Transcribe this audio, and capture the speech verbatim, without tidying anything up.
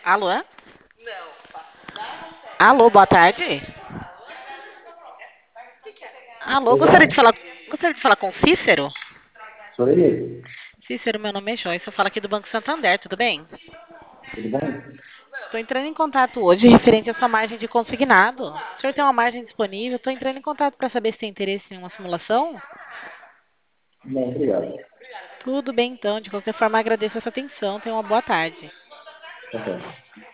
Alô? Alô, boa tarde. Alô, Pois gostaria de não? falar, gostaria de falar com Cícero? Sou ele. Cícero, meu nome é Joyce, eu falo aqui do Banco Santander, tudo bem? Tudo bem? Estou entrando em contato hoje referente à sua margem de consignado. O senhor tem uma margem disponível? Estou entrando em contato para saber se tem interesse em uma simulação. Não, obrigado. Tudo bem, então. De qualquer forma, agradeço essa atenção. Tenha uma boa tarde. Tá certo.